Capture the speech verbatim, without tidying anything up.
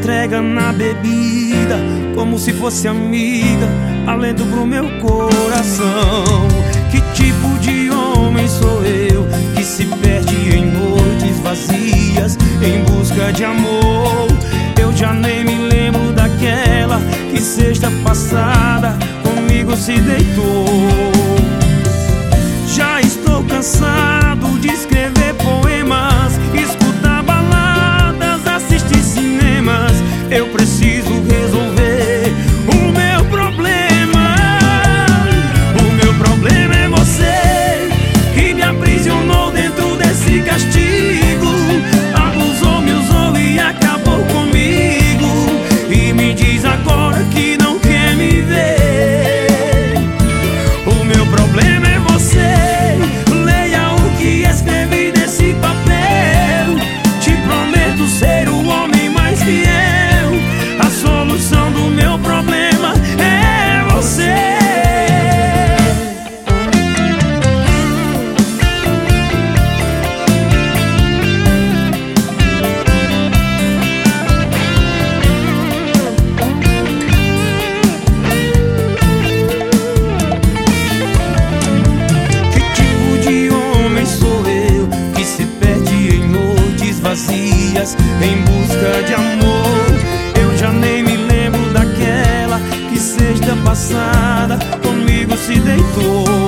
entrega na bebida, como se fosse amiga, alento pro meu coração. Que tipo de homem sou eu, que se perde em noites vazias, em busca de amor? Eu já nem me lembro daquela que sexta passada comigo se deitou. Já estou cansado de escrever poemas, escutar baladas, assistir cinemas. Eu preciso resolver o meu problema. O meu problema é você, que me aprisionou dentro desse castigo. Abusou, me usou e acabou comigo, e me diz agora que não quer me ver. O meu problema é você, leia o que escrevi nesse papel. Te prometo ser o homem mais fiel. A solução do meu problema é você. Em busca de amor, eu já nem me lembro daquela que sexta passada comigo se deitou.